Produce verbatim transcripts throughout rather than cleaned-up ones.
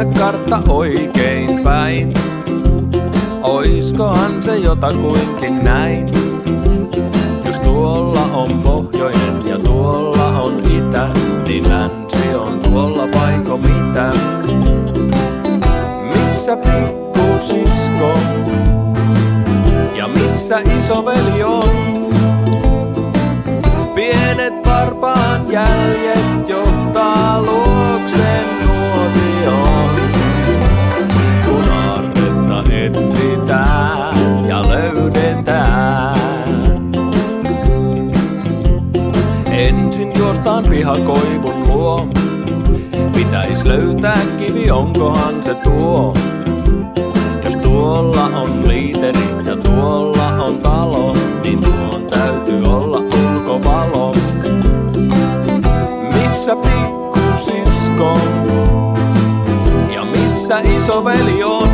käännä kartta oikein päin. Oiskohan se jotakuinkin näin? Jos tuolla on pohjoinen ja tuolla on itä, niin länsi on tuolla paiko mitä? Missä pikkusisko ja missä isoveli on? Pienet varpaan jäljet johtaa luoksen nuotioon. Kun aarretta etsitään ja löydetään, ensin juostaan pihakoivun luo. Pitäis löytää kivi, onkohan se tuo? Jos tuolla on liiteri ja tuolla on talo, niin tuon täytyy olla ulkovalo. Missä pikkusisko ja missä isoveli on?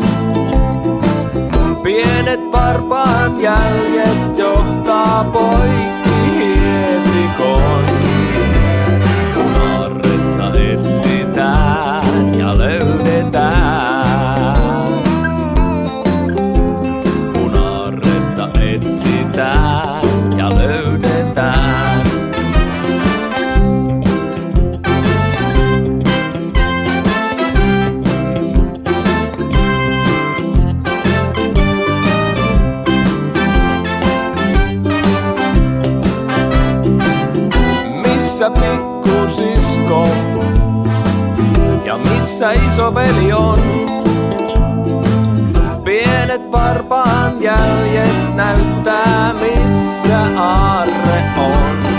Pienet varpaan jäljet johtaa poikki hietikoon. Kun aarretta etsitään ja löydetään, kun aarretta etsitään ja löydetään. Missä pikkusisko ja missä isoveli on? Pienet varpaan jäljet näyttää, missä aarre on.